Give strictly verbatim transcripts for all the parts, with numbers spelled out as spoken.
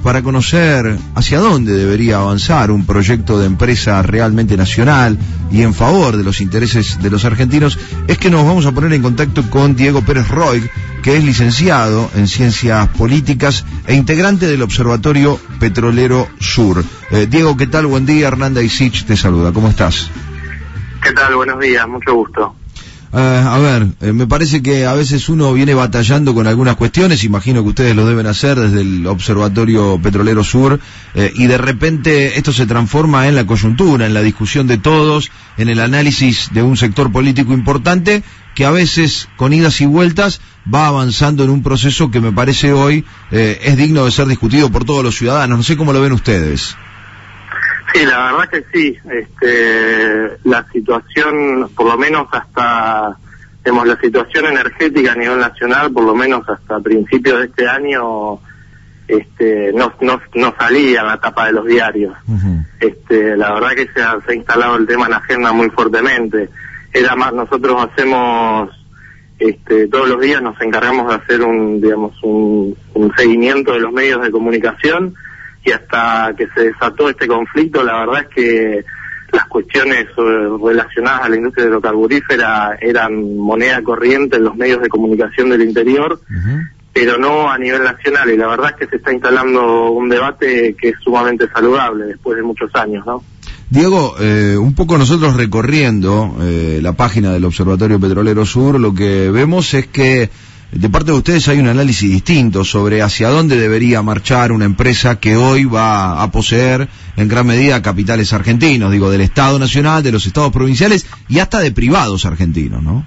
para conocer hacia dónde debería avanzar un proyecto de empresa realmente nacional y en favor de los intereses de los argentinos, es que nos vamos a poner en contacto con Diego Pérez Roig, que es licenciado en Ciencias Políticas e integrante del Observatorio Petrolero Sur. Eh, Diego, ¿qué tal? Buen día. Hernanda Isich te saluda. ¿Cómo estás? ¿Qué tal? Buenos días. Mucho gusto. Uh, a ver, eh, me parece que a veces uno viene batallando con algunas cuestiones, imagino que ustedes lo deben hacer desde el Observatorio Petrolero Sur, eh, y de repente esto se transforma en la coyuntura, en la discusión de todos, en el análisis de un sector político importante, que a veces, con idas y vueltas, va avanzando en un proceso que me parece hoy eh, es digno de ser discutido por todos los ciudadanos. No sé cómo lo ven ustedes. Sí, la verdad que sí. Este, la situación, por lo menos hasta, digamos, la situación energética a nivel nacional, por lo menos hasta principios de este año, este, no, no, no salía en la tapa de los diarios. Uh-huh. Este, la verdad que se ha, se ha instalado el tema en la agenda muy fuertemente. Era más, nosotros hacemos, este, todos los días nos encargamos de hacer un, digamos, un, un seguimiento de los medios de comunicación. Y hasta que se desató este conflicto, la verdad es que las cuestiones relacionadas a la industria hidrocarburífera eran moneda corriente en los medios de comunicación del interior, uh-huh. pero no a nivel nacional, y la verdad es que se está instalando un debate que es sumamente saludable después de muchos años, ¿no? Diego, eh, un poco nosotros recorriendo eh, la página del Observatorio Petrolero Sur, lo que vemos es que de parte de ustedes hay un análisis distinto sobre hacia dónde debería marchar una empresa que hoy va a poseer en gran medida capitales argentinos, digo, del Estado Nacional, de los estados provinciales y hasta de privados argentinos, ¿no?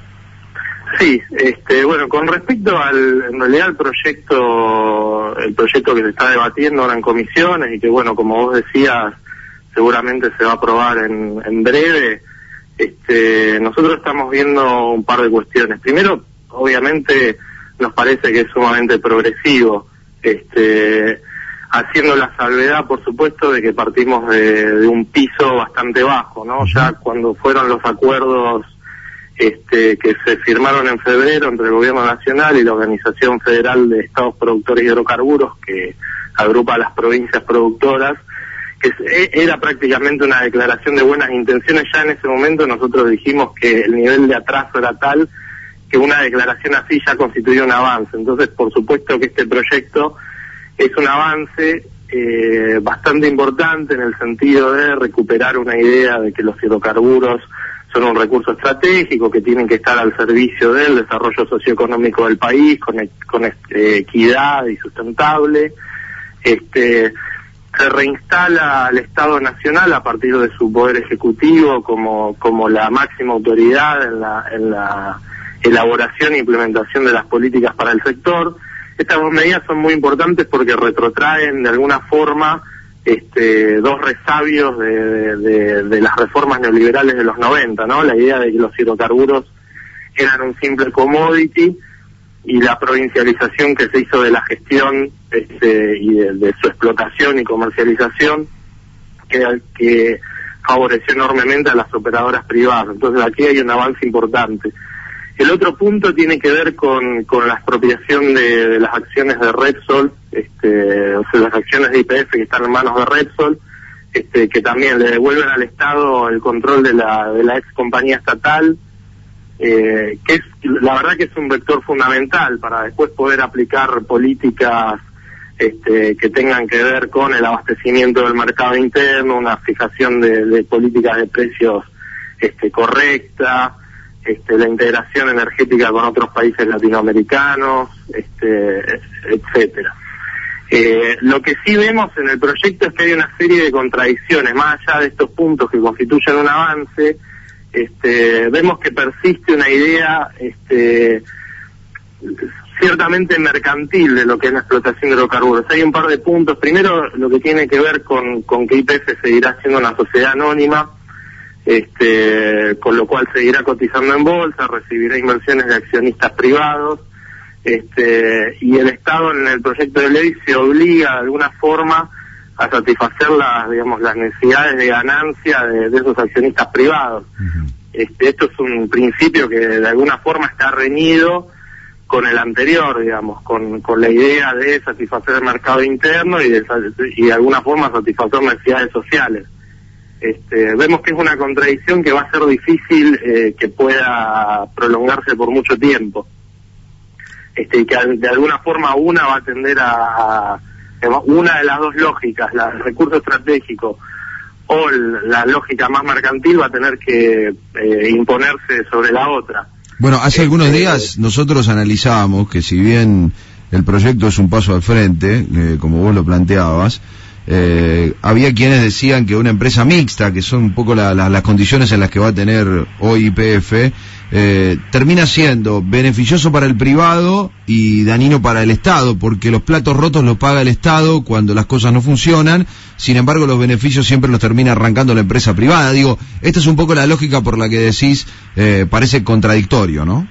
Sí, este, bueno, con respecto al, en realidad al proyecto, el proyecto que se está debatiendo ahora en comisiones y que, bueno, como vos decías, seguramente se va a aprobar en, en breve, este, nosotros estamos viendo un par de cuestiones. Primero, obviamente nos parece que es sumamente progresivo, este, haciendo la salvedad, por supuesto, de que partimos de, de un piso bastante bajo, ¿no? Ya cuando fueron los acuerdos este, que se firmaron en febrero entre el Gobierno Nacional y la Organización Federal de Estados Productores de Hidrocarburos, que agrupa a las provincias productoras, que era prácticamente una declaración de buenas intenciones. Ya en ese momento nosotros dijimos que el nivel de atraso era tal que una declaración así ya constituye un avance. Entonces, por supuesto que este proyecto es un avance eh, bastante importante en el sentido de recuperar una idea de que los hidrocarburos son un recurso estratégico, que tienen que estar al servicio del desarrollo socioeconómico del país, con, con eh, equidad y sustentable. Este, se reinstala al Estado Nacional a partir de su poder ejecutivo como, como la máxima autoridad en la, en la elaboración e implementación de las políticas para el sector. Estas dos medidas son muy importantes porque retrotraen de alguna forma este, dos resabios de, de, de, de las reformas neoliberales de los noventa, ¿no? La idea de que los hidrocarburos eran un simple commodity y la provincialización que se hizo de la gestión este, y de, de su explotación y comercialización que, que favoreció enormemente a las operadoras privadas. Entonces aquí hay un avance importante. El otro punto tiene que ver con, con la expropiación de, de las acciones de Repsol, este, o sea, las acciones de Y P F que están en manos de Repsol, este, que también le devuelven al Estado el control de la, de la ex compañía estatal, eh, que es, la verdad que es un vector fundamental para después poder aplicar políticas este, que tengan que ver con el abastecimiento del mercado interno, una fijación de, de políticas de precios este, correcta, Este, la integración energética con otros países latinoamericanos, este, etcétera. Eh, lo que sí vemos en el proyecto es que hay una serie de contradicciones, más allá de estos puntos que constituyen un avance. Este, vemos que persiste una idea este, ciertamente mercantil de lo que es la explotación de hidrocarburos. Hay un par de puntos. Primero, lo que tiene que ver con, con que Y P F seguirá siendo una sociedad anónima, este, con lo cual seguirá cotizando en bolsa, recibirá inversiones de accionistas privados, este, y el Estado en el proyecto de ley se obliga de alguna forma a satisfacer las, digamos, las necesidades de ganancia de, de esos accionistas privados. Uh-huh. Este, esto es un principio que de alguna forma está reñido con el anterior, digamos, con, con la idea de satisfacer el mercado interno y de, y de alguna forma satisfacer necesidades sociales. Este, vemos que es una contradicción que va a ser difícil eh, que pueda prolongarse por mucho tiempo. Este, y que de alguna forma una va a tender a, a una de las dos lógicas, la del recurso estratégico o la lógica más mercantil, va a tener que eh, imponerse sobre la otra. Bueno, hace este, algunos días nosotros analizábamos que si bien el proyecto es un paso al frente, eh, como vos lo planteabas, Eh, había quienes decían que una empresa mixta, que son un poco la, la, las condiciones en las que va a tener hoy Y P F, eh, termina siendo beneficioso para el privado y dañino para el Estado, porque los platos rotos los paga el Estado cuando las cosas no funcionan, sin embargo los beneficios siempre los termina arrancando la empresa privada. Digo, esta es un poco la lógica por la que decís, eh, parece contradictorio, ¿no?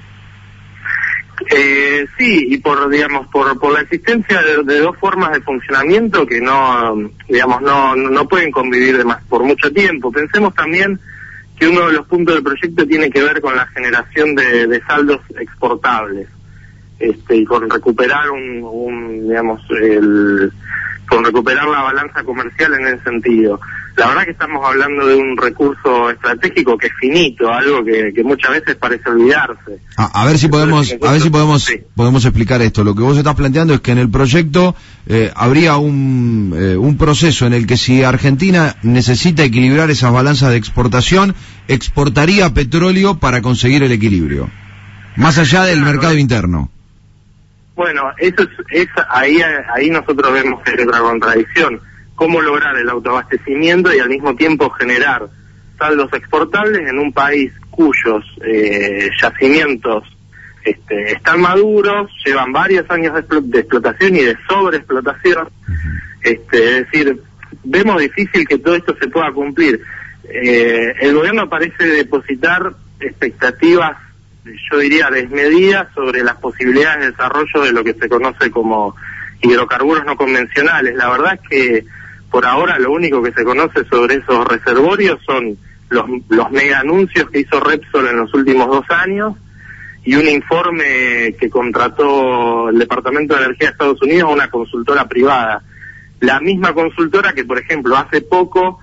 Eh, sí, y por, digamos, por, por la existencia de, de dos formas de funcionamiento que no, digamos, no, no pueden convivir de más por mucho tiempo. Pensemos también que uno de los puntos del proyecto tiene que ver con la generación de, de saldos exportables, este, y con recuperar un, un digamos, el, con recuperar la balanza comercial en ese sentido. La verdad que estamos hablando de un recurso estratégico que es finito, algo que, que muchas veces parece olvidarse. A, a ver si podemos, Entonces, a ver si podemos, sí. podemos explicar esto. Lo que vos estás planteando es que en el proyecto eh, habría un, eh, un proceso en el que si Argentina necesita equilibrar esas balanzas de exportación, exportaría petróleo para conseguir el equilibrio, más allá del claro, mercado interno. Bueno, eso es, es ahí, ahí nosotros vemos que hay otra contradicción. Cómo lograr el autoabastecimiento y al mismo tiempo generar saldos exportables en un país cuyos eh, yacimientos este, están maduros, llevan varios años de, expl- de explotación y de sobreexplotación. Este, es decir, vemos difícil que todo esto se pueda cumplir. Eh, el gobierno parece depositar expectativas, yo diría desmedidas, sobre las posibilidades de desarrollo de lo que se conoce como hidrocarburos no convencionales. La verdad es que por ahora lo único que se conoce sobre esos reservorios son los, los mega anuncios que hizo Repsol en los últimos dos años y un informe que contrató el Departamento de Energía de Estados Unidos a una consultora privada. La misma consultora que, por ejemplo, hace poco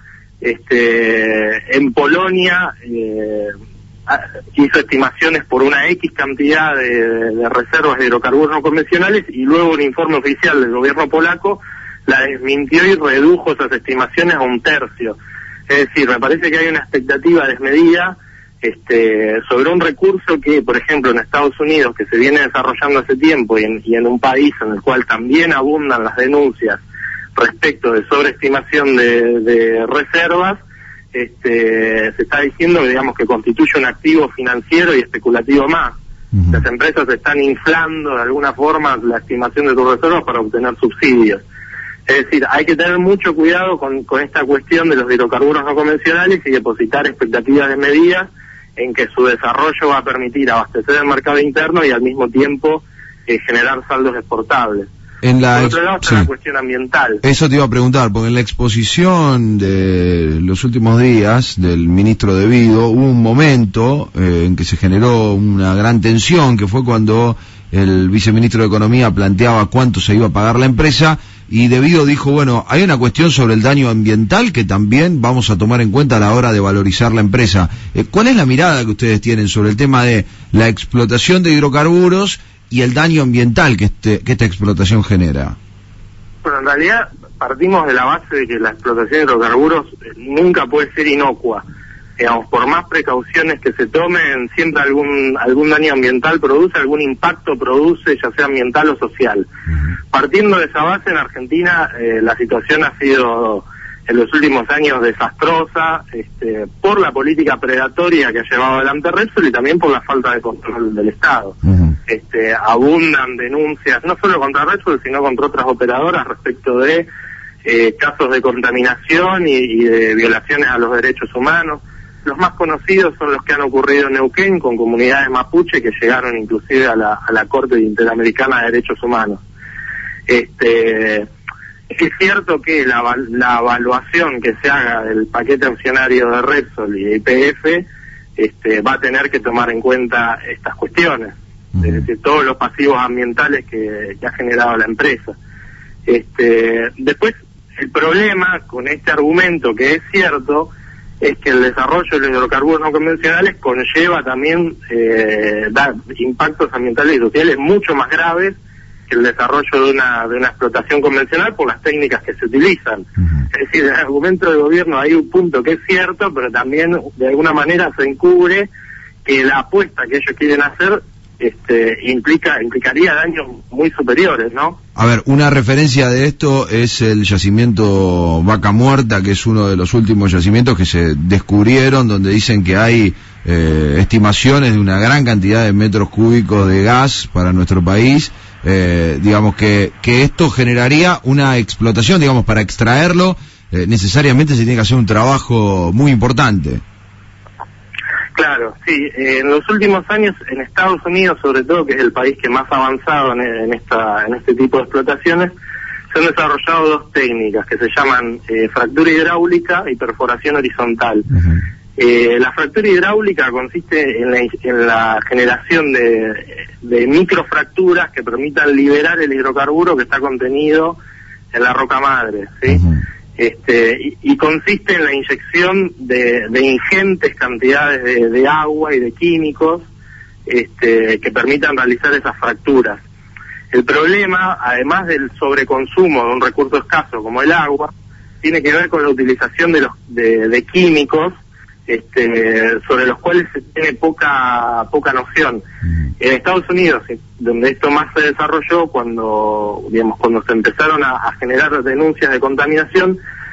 este, en Polonia eh, hizo estimaciones por una X cantidad de, de reservas de hidrocarburos no convencionales y luego un informe oficial del gobierno polaco la desmintió y redujo esas estimaciones a un tercio. Es decir, me parece que hay una expectativa desmedida este, sobre un recurso que, por ejemplo, en Estados Unidos, que se viene desarrollando hace tiempo y en, y en un país en el cual también abundan las denuncias respecto de sobreestimación de, de reservas, este, se está diciendo que, digamos, que constituye un activo financiero y especulativo más. Uh-huh. Las empresas están inflando de alguna forma la estimación de sus reservas para obtener subsidios. Es decir, hay que tener mucho cuidado con, con esta cuestión de los hidrocarburos no convencionales y depositar expectativas de medidas en que su desarrollo va a permitir abastecer el mercado interno y al mismo tiempo eh, generar saldos exportables. En la Por otro lado está sí. la cuestión ambiental. Eso te iba a preguntar, porque en la exposición de los últimos días del ministro De Vido hubo un momento eh, en que se generó una gran tensión, que fue cuando el viceministro de Economía planteaba cuánto se iba a pagar la empresa, y De Vido dijo, bueno, hay una cuestión sobre el daño ambiental que también vamos a tomar en cuenta a la hora de valorizar la empresa. Eh, ¿Cuál es la mirada que ustedes tienen sobre el tema de la explotación de hidrocarburos y el daño ambiental que, este, que esta explotación genera? Bueno, en realidad partimos de la base de que la explotación de hidrocarburos nunca puede ser inocua. Digamos, por más precauciones que se tomen, siempre algún algún daño ambiental produce, algún impacto produce, ya sea ambiental o social. Uh-huh. Partiendo de esa base, en Argentina eh, la situación ha sido en los últimos años desastrosa, este, por la política predatoria que ha llevado adelante Repsol y también por la falta de control del Estado. Uh-huh. Este, abundan denuncias, no solo contra Repsol, sino contra otras operadoras respecto de eh, casos de contaminación y, y de violaciones a los derechos humanos. Los más conocidos son los que han ocurrido en Neuquén con comunidades mapuche que llegaron inclusive a la, a la Corte Interamericana de Derechos Humanos. Este, es cierto que la, la evaluación que se haga del paquete accionario de Repsol y de Y P F este, va a tener que tomar en cuenta estas cuestiones. uh-huh. Es decir, todos los pasivos ambientales que, que ha generado la empresa. Este, después, el problema con este argumento, que es cierto, es que el desarrollo de los hidrocarburos no convencionales conlleva también eh, da impactos ambientales y sociales mucho más graves que el desarrollo de una de una explotación convencional por las técnicas que se utilizan. Uh-huh. Es decir, en el argumento del gobierno hay un punto que es cierto, pero también de alguna manera se encubre que la apuesta que ellos quieren hacer este implica implicaría daños muy superiores, ¿no? A ver, una referencia de esto es el yacimiento Vaca Muerta, que es uno de los últimos yacimientos que se descubrieron, donde dicen que hay eh, estimaciones de una gran cantidad de metros cúbicos de gas para nuestro país. Eh, digamos que, que esto generaría una explotación, digamos, para extraerlo, eh, necesariamente se tiene que hacer un trabajo muy importante. Claro, sí. Eh, en los últimos años, en Estados Unidos, sobre todo, que es el país que más ha avanzado en, en esta en este tipo de explotaciones, se han desarrollado dos técnicas que se llaman eh, fractura hidráulica y perforación horizontal. Uh-huh. Eh, la fractura hidráulica consiste en la, en la generación de, de microfracturas que permitan liberar el hidrocarburo que está contenido en la roca madre, ¿sí? Uh-huh. Este, y, y consiste en la inyección de, de ingentes cantidades de, de agua y de químicos este, que permitan realizar esas fracturas. El problema, además del sobreconsumo de un recurso escaso como el agua, tiene que ver con la utilización de, los, de, de químicos este, sobre los cuales se tiene poca poca noción. En Estados Unidos, donde esto más se desarrolló, cuando digamos cuando se empezaron a, a generar denuncias de contaminación,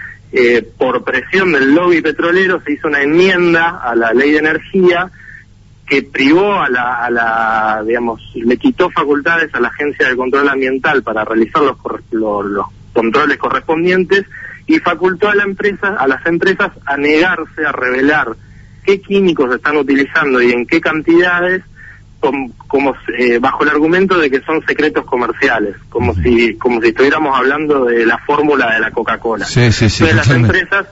eh, por presión del lobby petrolero se hizo una enmienda a la ley de energía que privó a la, a la digamos, le quitó facultades a la Agencia de Control Ambiental para realizar los, los, los controles correspondientes y facultó a la empresa, a las empresas a negarse a revelar qué químicos están utilizando y en qué cantidades, como, como eh, bajo el argumento de que son secretos comerciales, como uh-huh. si como si estuviéramos hablando de la fórmula de la Coca-Cola. Sí, sí, sí, Entonces las empresas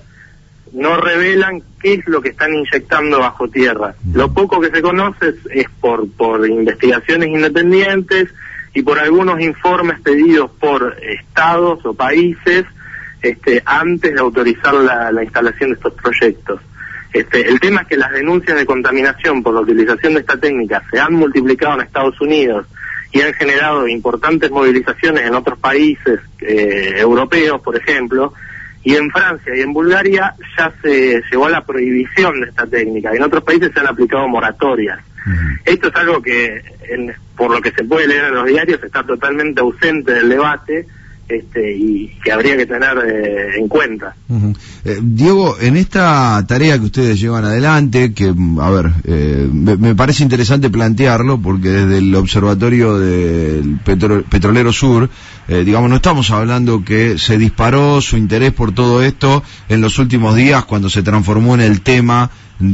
no revelan qué es lo que están inyectando bajo tierra. Uh-huh. Lo poco que se conoce es, es por por investigaciones independientes y por algunos informes pedidos por estados o países este, antes de autorizar la, la instalación de estos proyectos. Este, el tema es que las denuncias de contaminación por la utilización de esta técnica se han multiplicado en Estados Unidos y han generado importantes movilizaciones en otros países eh, europeos, por ejemplo, y en Francia y en Bulgaria ya se llegó a la prohibición de esta técnica, y en otros países se han aplicado moratorias. Uh-huh. Esto es algo que, en, por lo que se puede leer en los diarios, está totalmente ausente del debate, Este, y que habría que tener eh, en cuenta. Uh-huh. eh, Diego, en esta tarea que ustedes llevan adelante, que, a ver, eh, me, me parece interesante plantearlo, porque desde el Observatorio del Petro, Petrolero Sur, eh, digamos, no estamos hablando que se disparó su interés por todo esto en los últimos días, cuando se transformó en el tema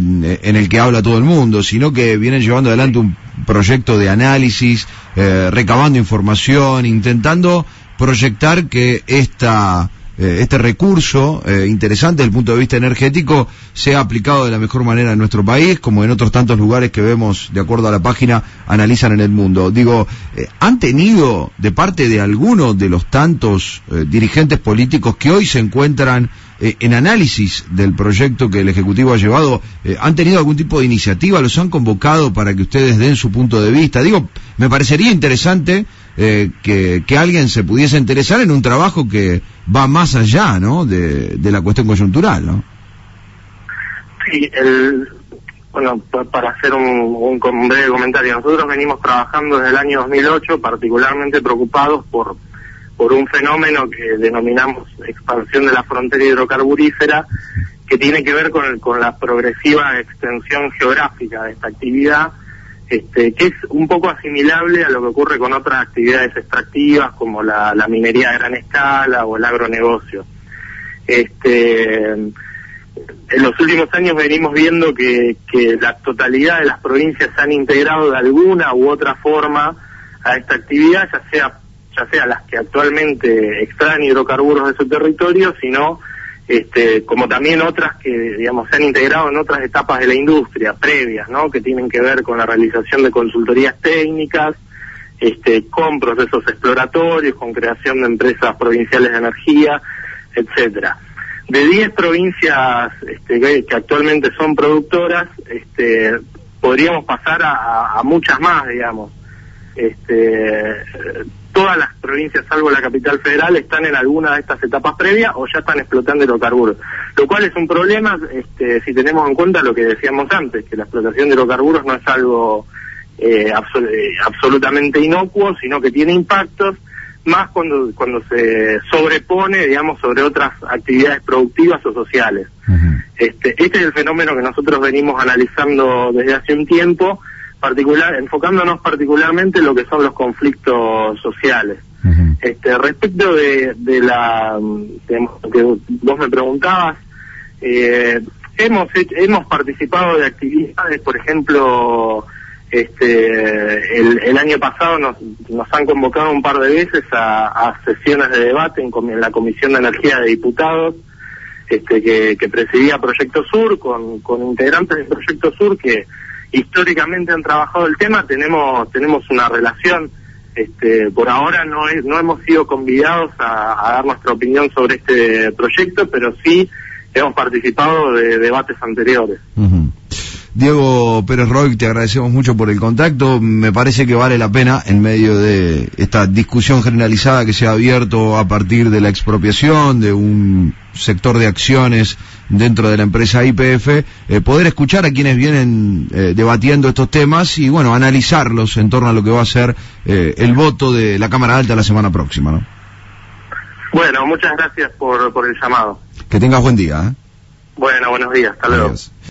en el que habla todo el mundo, sino que vienen llevando adelante un proyecto de análisis, eh, recabando información, intentando proyectar que esta eh, este recurso eh, interesante desde el punto de vista energético sea aplicado de la mejor manera en nuestro país, como en otros tantos lugares que vemos, de acuerdo a la página, analizan en el mundo. Digo, eh, ¿han tenido de parte de alguno de los tantos eh, dirigentes políticos que hoy se encuentran eh, en análisis del proyecto que el Ejecutivo ha llevado, eh, han tenido algún tipo de iniciativa, los han convocado para que ustedes den su punto de vista? Digo, me parecería interesante Eh, que, que alguien se pudiese interesar en un trabajo que va más allá, ¿no?, de, de la cuestión coyuntural, ¿no? Sí, el, bueno, para hacer un, un, un breve comentario, nosotros venimos trabajando desde el año dos mil ocho, particularmente preocupados por, por un fenómeno que denominamos expansión de la frontera hidrocarburífera, que tiene que ver con, con la progresiva extensión geográfica de esta actividad, Este, que es un poco asimilable a lo que ocurre con otras actividades extractivas como la, la minería a gran escala o el agronegocio. Este, en los últimos años venimos viendo que, que la totalidad de las provincias se han integrado de alguna u otra forma a esta actividad, ya sea, ya sea las que actualmente extraen hidrocarburos de su territorio, sino este, como también otras que, digamos, se han integrado en otras etapas de la industria previas, ¿no? Que tienen que ver con la realización de consultorías técnicas, este, con procesos exploratorios, con creación de empresas provinciales de energía, etcétera. De diez provincias este, que, que actualmente son productoras, este, podríamos pasar a, a muchas más, digamos. Este, todas las provincias, salvo la capital federal, están en alguna de estas etapas previas o ya están explotando hidrocarburos, lo cual es un problema este, si tenemos en cuenta lo que decíamos antes, que la explotación de hidrocarburos no es algo eh, absol eh, absolutamente inocuo, sino que tiene impactos, más cuando cuando se sobrepone, digamos, sobre otras actividades productivas o sociales. Uh-huh. Este, este es el fenómeno que nosotros venimos analizando desde hace un tiempo, particular, enfocándonos particularmente en lo que son los conflictos sociales. Uh-huh. Este, respecto de, de la de, que vos me preguntabas, eh, hemos hemos participado de actividades, por ejemplo, este el, el año pasado nos, nos han convocado un par de veces a, a sesiones de debate en, en la Comisión de Energía de Diputados, este que, que presidía Proyecto Sur, con, con integrantes de Proyecto Sur que históricamente han trabajado el tema. Tenemos tenemos una relación, este por ahora no es, no hemos sido convidados a, a dar nuestra opinión sobre este proyecto, pero sí hemos participado de debates anteriores. Uh-huh. Diego Pérez Roig, te agradecemos mucho por el contacto. Me parece que vale la pena, en medio de esta discusión generalizada que se ha abierto a partir de la expropiación de un sector de acciones dentro de la empresa Y P F, eh, poder escuchar a quienes vienen eh, debatiendo estos temas y, bueno, analizarlos en torno a lo que va a ser eh, el voto de la Cámara Alta la semana próxima, ¿no? Bueno, muchas gracias por, por el llamado. Que tengas buen día, ¿eh? Bueno, buenos días, hasta luego. Adiós.